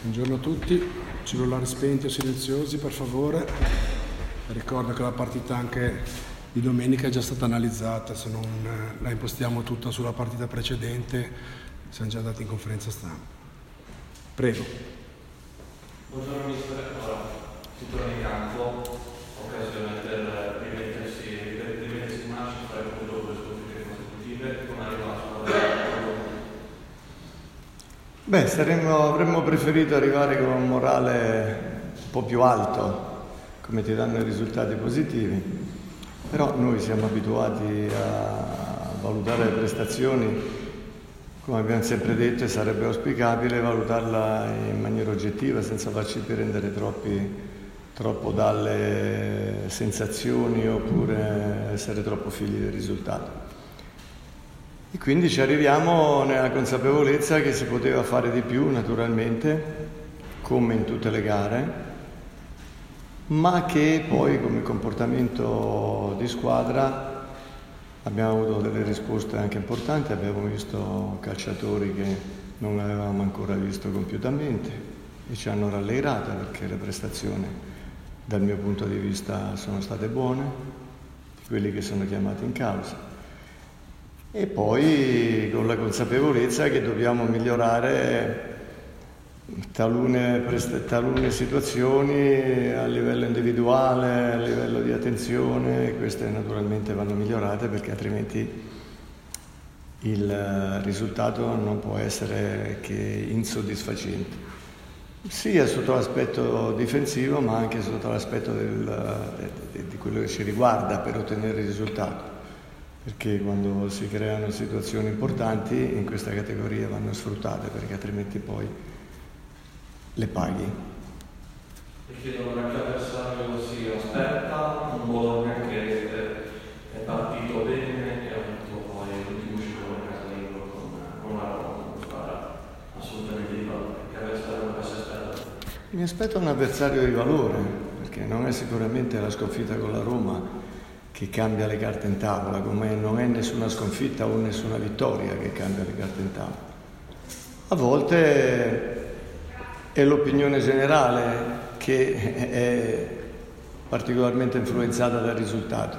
Buongiorno a tutti, cellulari spenti o silenziosi per favore. Ricordo che la partita anche di domenica è già stata analizzata, se non la impostiamo tutta sulla partita precedente siamo già andati in conferenza stampa. Prego. Buongiorno mister, allora si torna in campo, occasione per rimettersi in marcia, fare proprio dopo le sconfitte consecutive, come arriva la squadra? Avremmo preferito arrivare con un morale un po' più alto, come ti danno i risultati positivi, però noi siamo abituati a valutare le prestazioni, come abbiamo sempre detto, e sarebbe auspicabile valutarla in maniera oggettiva, senza farci prendere troppo dalle sensazioni oppure essere troppo figli del risultato. E quindi ci arriviamo nella consapevolezza che si poteva fare di più, naturalmente, come in tutte le gare, ma che poi come comportamento di squadra abbiamo avuto delle risposte anche importanti. Abbiamo visto calciatori che non avevamo ancora visto compiutamente e ci hanno rallegrato, perché le prestazioni dal mio punto di vista sono state buone, quelli che sono chiamati in causa. E poi con la consapevolezza che dobbiamo migliorare talune situazioni a livello individuale, a livello di attenzione. Queste naturalmente vanno migliorate, perché altrimenti il risultato non può essere che insoddisfacente, sia sotto l'aspetto difensivo ma anche sotto l'aspetto di quello che ci riguarda per ottenere il risultato. Perché quando si creano situazioni importanti in questa categoria vanno sfruttate, perché altrimenti poi le paghi. E chiedo che l'avversario si aspetta, un Bologna che è partito bene e ha avuto poi l'ultimo scivolo in casa libero con una Roma, una squadra assolutamente di valore. Che avversario non si aspetta? Mi aspetto un avversario di valore, perché non è sicuramente la sconfitta con la Roma che cambia le carte in tavola, come non è nessuna sconfitta o nessuna vittoria che cambia le carte in tavola. A volte è l'opinione generale che è particolarmente influenzata dal risultato.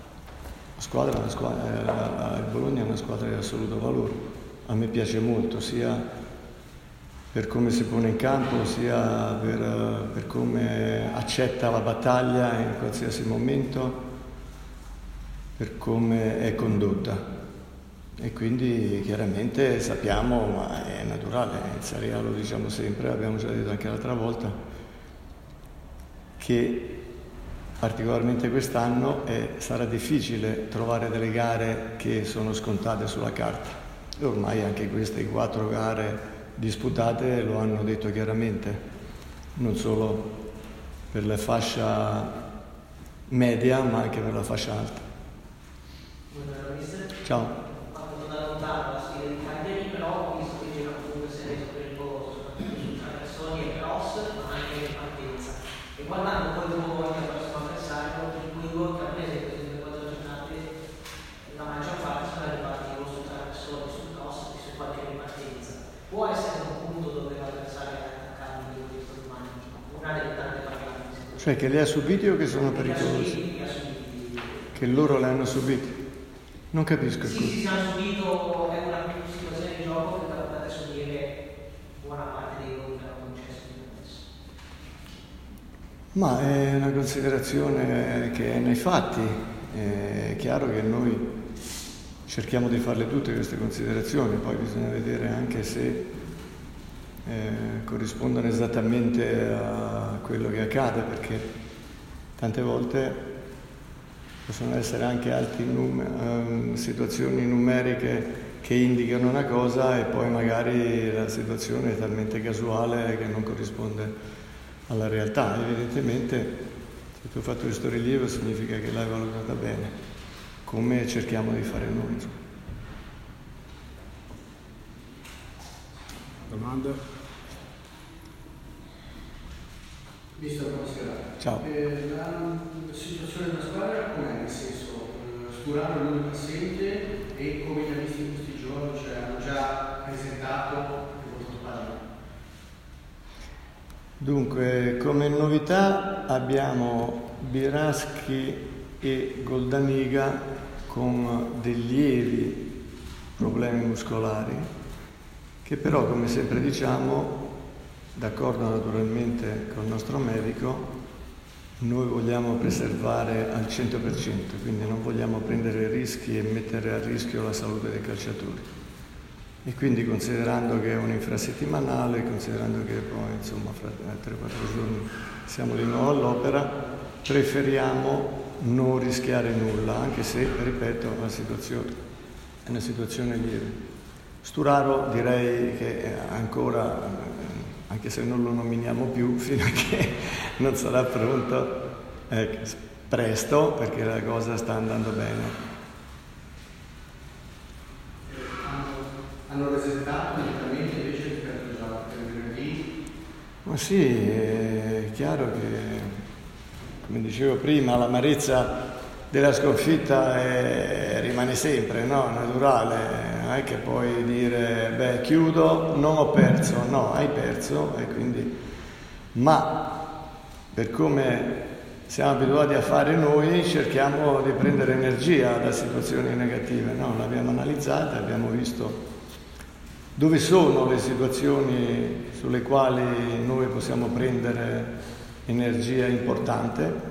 Il Bologna è una squadra di assoluto valore. A me piace molto, sia per come si pone in campo, sia per come accetta la battaglia in qualsiasi momento, per come è condotta. E quindi chiaramente sappiamo, ma è naturale, in Serie A lo diciamo sempre, l'abbiamo già detto anche l'altra volta, che particolarmente quest'anno sarà difficile trovare delle gare che sono scontate sulla carta. E ormai anche queste 4 gare disputate lo hanno detto chiaramente, non solo per la fascia media ma anche per la fascia alta. Ciao. Quando da lontano la sfida di Cagliari, però ho visto che c'era comunque si è reso pericoloso su traversoni e cross, ma anche in partenza. E guardando poi di nuovo anche il prossimo avversario, in cui gol che ha preso queste 4 giornate, la maggior parte sono arrivati o su traversoni, sul cross e su qualche ripartenza. Può essere un punto dove l'avversario è attaccato di questo domani, una delle tante varianti. Cioè che li ha subiti o che sono pericolosi? Che loro le hanno subiti? Non capisco. Sì, si hanno subito, è una situazione di gioco che potrebbe adesso dire buona parte dei gol che hanno concesso adesso. Ma è una considerazione che è nei fatti. È chiaro che noi cerchiamo di farle tutte queste considerazioni, poi bisogna vedere anche se corrispondono esattamente a quello che accade, perché tante volte possono essere anche situazioni numeriche che indicano una cosa e poi magari la situazione è talmente casuale che non corrisponde alla realtà. Evidentemente se tu hai fatto questo rilievo significa che l'hai valutata bene, come cerchiamo di fare noi. Domande? Mister, buonasera. Ciao. La situazione della squadra com'è? Nel senso, Sturaro è l'unico assente e come li ha visti in questi giorni, cioè hanno già presentato il voto pagina? Dunque, come novità abbiamo Biraschi e Goldaniga con dei lievi problemi muscolari, che però, come sempre diciamo, d'accordo naturalmente col nostro medico, noi vogliamo preservare al 100%, quindi non vogliamo prendere rischi e mettere a rischio la salute dei calciatori. E quindi, considerando che è un infrasettimanale, considerando che poi insomma fra 3-4 giorni siamo di nuovo all'opera, preferiamo non rischiare nulla, anche se, ripeto, la situazione è una situazione lieve. Sturaro direi che ancora, anche se non lo nominiamo più, fino a che non sarà pronto presto, perché la cosa sta andando bene. Hanno resettato direttamente invece rispetto già per venerdì? Ma sì, è chiaro che, come dicevo prima, l'amarezza della sconfitta rimane sempre, no? Naturale. Non è che puoi dire, beh, chiudo, non ho perso. No, hai perso, e quindi... Ma, per come siamo abituati a fare noi, cerchiamo di prendere energia da situazioni negative, no? L'abbiamo analizzata, abbiamo visto dove sono le situazioni sulle quali noi possiamo prendere energia importante,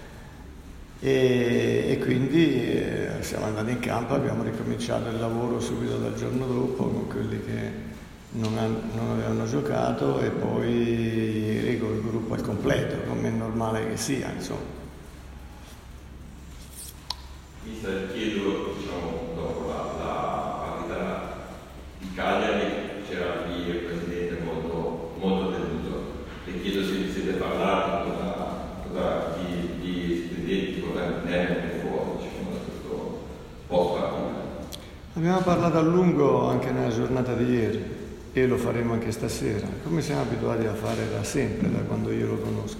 e quindi siamo andati in campo, abbiamo ricominciato il lavoro subito dal giorno dopo con quelli che non avevano giocato, e poi ieri col gruppo al completo, come è normale che sia, insomma. Mister, chiedo, diciamo, dopo la partita di Cagliari c'era lì il presidente molto tenuto. Le chiedo se vi siete parlati, cosa di siete detti, cosa ne è fuori, diciamo, da questo post partita. Abbiamo parlato a lungo anche nella giornata di ieri e lo faremo anche stasera, come siamo abituati a fare da sempre, da quando io lo conosco.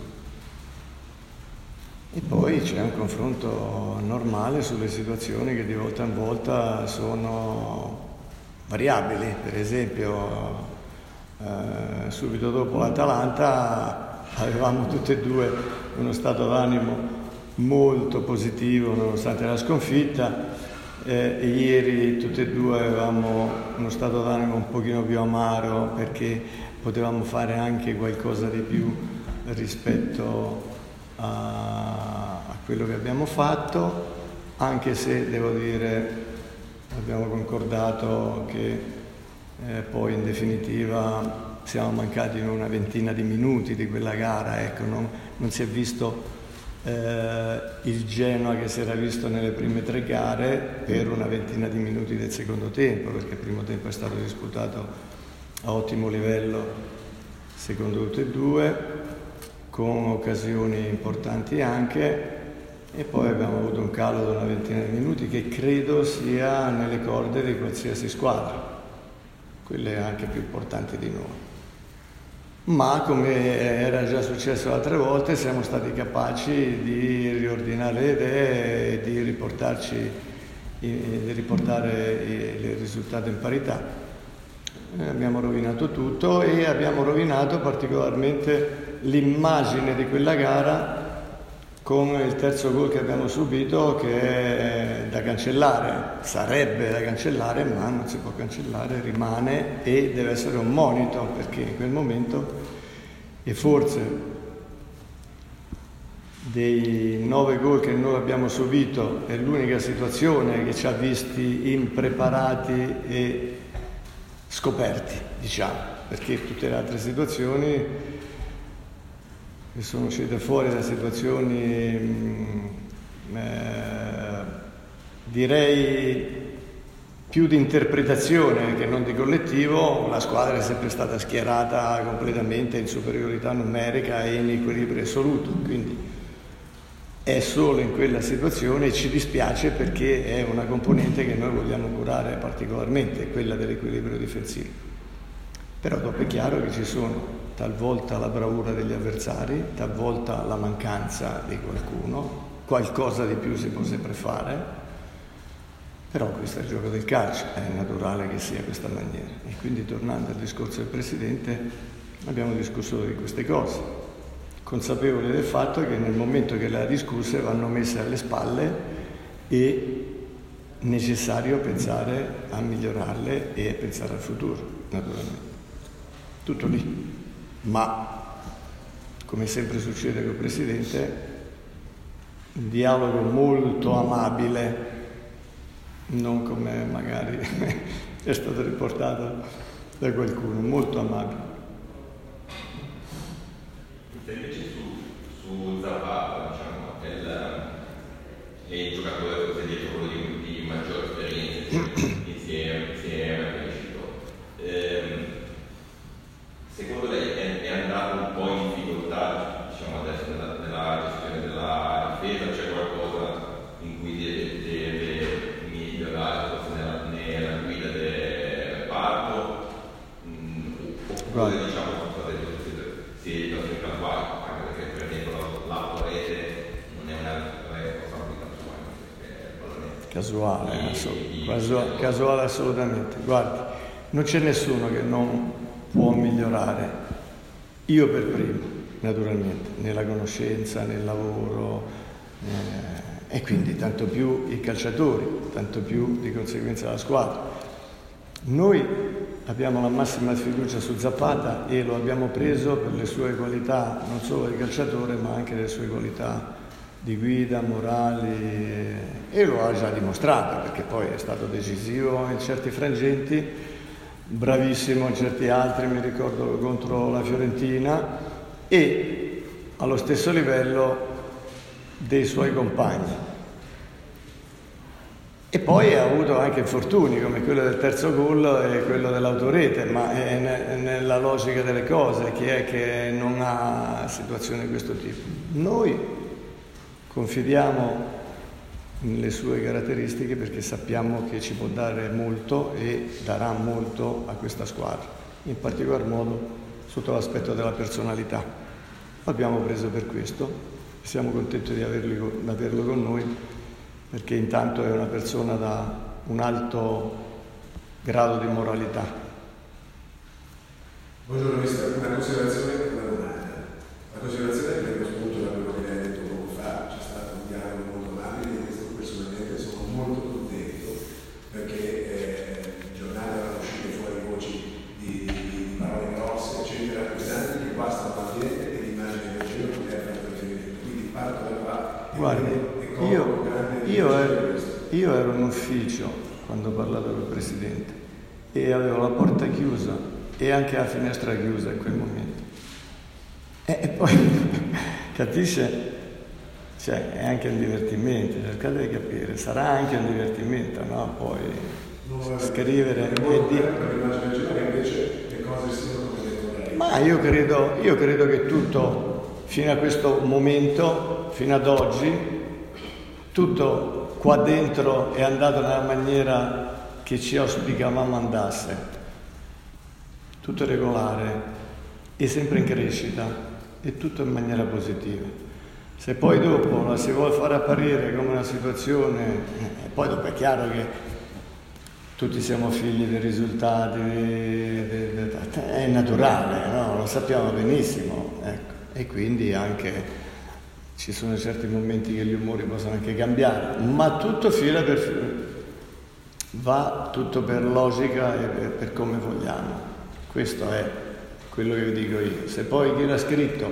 E poi c'è un confronto normale sulle situazioni che di volta in volta sono variabili. Per esempio, subito dopo l'Atalanta avevamo tutti e due uno stato d'animo molto positivo nonostante la sconfitta, e ieri tutti e due avevamo uno stato d'animo un pochino più amaro, perché potevamo fare anche qualcosa di più rispetto a quello che abbiamo fatto, anche se devo dire abbiamo concordato che poi in definitiva siamo mancati in una ventina di minuti di quella gara, ecco, non si è visto il Genoa che si era visto nelle prime 3 gare per una ventina di minuti del secondo tempo, perché il primo tempo è stato disputato a ottimo livello, secondo tutti e due, con occasioni importanti anche, e poi abbiamo avuto un calo di una ventina di minuti che credo sia nelle corde di qualsiasi squadra, quelle anche più importanti di noi. Ma, come era già successo altre volte, siamo stati capaci di riordinare le idee e di riportare il risultato in parità. Abbiamo rovinato tutto, e abbiamo rovinato particolarmente l'immagine di quella gara con il terzo gol che abbiamo subito, che è da cancellare, sarebbe da cancellare, ma non si può cancellare, rimane e deve essere un monito, perché in quel momento, e forse dei 9 gol che noi abbiamo subito è l'unica situazione che ci ha visti impreparati e scoperti, diciamo, perché tutte le altre situazioni che sono uscite fuori da situazioni direi più di interpretazione che non di collettivo. La squadra è sempre stata schierata completamente in superiorità numerica e in equilibrio assoluto, quindi è solo in quella situazione, e ci dispiace perché è una componente che noi vogliamo curare particolarmente, quella dell'equilibrio difensivo. Però dopo è chiaro che ci sono talvolta la bravura degli avversari, talvolta la mancanza di qualcuno, qualcosa di più si può sempre fare, però questo è il gioco del calcio, è naturale che sia questa maniera. E quindi, tornando al discorso del Presidente, abbiamo discusso di queste cose, consapevoli del fatto che nel momento che le ha discusse vanno messe alle spalle e necessario pensare a migliorarle e pensare al futuro, naturalmente. Tutto lì. Ma, come sempre succede col Presidente, un dialogo molto amabile, non come magari è stato riportato da qualcuno, molto amabile. Invece su Zapata, diciamo, è il giocatore forse dietro quello di maggior esperienza insieme è cresciuto. Secondo lei è andato un po' in difficoltà, diciamo, adesso nella gestione della difesa? C'è qualcosa in cui deve migliorare forse nella guida del reparto? Oppure diciamo si è sempre casuale, anche perché per esempio la rete non è una responsabilità sua, casuale assolutamente. Guardi, non c'è nessuno che non può migliorare, io per primo, naturalmente, nella conoscenza, nel lavoro, e quindi tanto più i calciatori, tanto più di conseguenza la squadra. Noi abbiamo la massima fiducia su Zapata e lo abbiamo preso per le sue qualità non solo di calciatore ma anche le sue qualità di guida, morali, e lo ha già dimostrato perché poi è stato decisivo in certi frangenti, bravissimo in certi altri, mi ricordo contro la Fiorentina, e allo stesso livello dei suoi compagni. E poi ha avuto anche infortuni come quello del terzo gol e quello dell'autorete, ma è nella logica delle cose, chi è che non ha situazioni di questo tipo? Noi confidiamo nelle sue caratteristiche perché sappiamo che ci può dare molto e darà molto a questa squadra, in particolar modo sotto l'aspetto della personalità. L'abbiamo preso per questo, siamo contenti di averlo con noi, perché intanto è una persona da un alto grado di moralità. Buongiorno mister, una considerazione e una domanda. La considerazione prende spunto da quello che lei ha detto poco fa, c'è stato un dialogo molto amabile, e questo personalmente sono molto contento perché in giornata erano uscite fuori voci di parole grosse, eccetera, pesanti, che guastano l'ambiente e l'immagine del cielo che lei ha fatto riferimento. Quindi parto da qua. Guardi, io ero in ufficio quando ho parlato col Presidente e avevo la porta chiusa e anche la finestra chiusa in quel momento. E poi, capisce? Cioè, è anche un divertimento, cercate di capire, sarà anche un divertimento, no? Poi scrivere e dire... invece le cose siano come detto lei. Ma io credo che tutto, fino a questo momento, fino ad oggi, tutto qua dentro è andato nella maniera che ci auspicavamo andasse, tutto regolare e sempre in crescita e tutto in maniera positiva. Se poi dopo la si vuole fare apparire come una situazione, poi dopo è chiaro che tutti siamo figli dei risultati, è naturale, no? Lo sappiamo benissimo, ecco. E quindi anche ci sono certi momenti che gli umori possono anche cambiare, ma tutto fila per fila, va tutto per logica e per come vogliamo. Questo è quello che vi dico io. Se poi chi l'ha scritto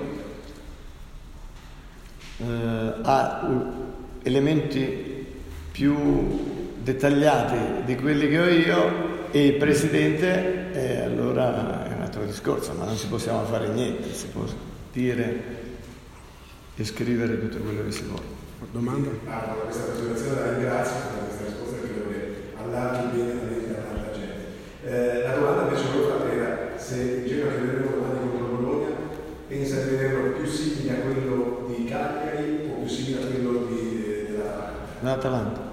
ha elementi più dettagliati di quelli che ho io e il Presidente, allora è un altro discorso, ma non ci possiamo fare niente, si può dire e scrivere tutto quello che si vuole. Domanda? Da questa considerazione la ringrazio per questa risposta, credo che allarghi bene la mente a tanta gente. La domanda invece che volevo fare era se il Genoa che vedremo domani contro Bologna pensa di vederlo più simile a quello di Cagliari o più simile a quello dell'Atalanta? L'Atalanta.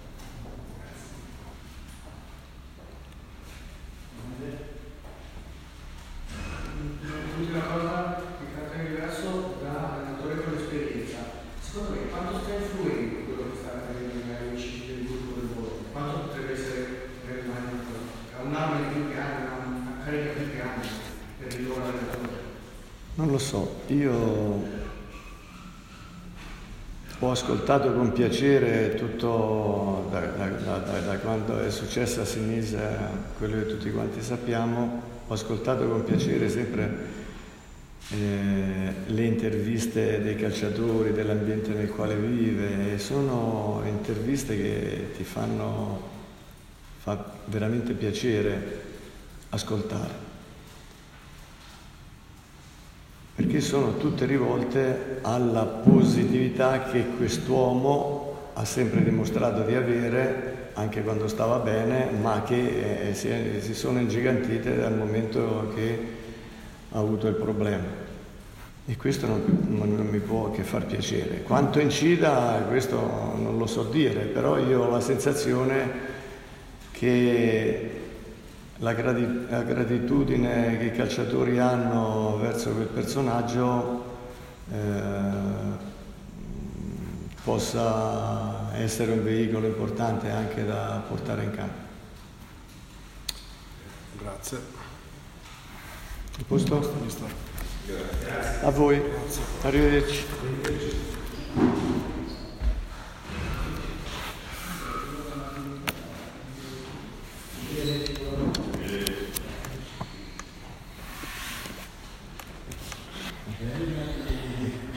L'ultima cosa di carattere diverso da allenatore con esperienza. Secondo me quanto sta influendo quello che sta accadendo negli amici del gruppo del Bologna? Quanto potrebbe essere un arma di più grande, una carica più grande per il loro allenatore? Non lo so, io ho ascoltato con piacere tutto da quando è successo a Sinisa, quello che tutti quanti sappiamo, ho ascoltato con piacere sempre le interviste dei calciatori, dell'ambiente nel quale vive, e sono interviste che ti fa veramente piacere ascoltare, perché sono tutte rivolte alla positività che quest'uomo ha sempre dimostrato di avere, anche quando stava bene, ma che si sono ingigantite dal momento che ha avuto il problema. E questo non mi può che far piacere. Quanto incida, questo non lo so dire, però io ho la sensazione che la gratitudine che i calciatori hanno verso quel personaggio possa essere un veicolo importante anche da portare in campo. Grazie. A posto? Grazie. A voi. Arrivederci.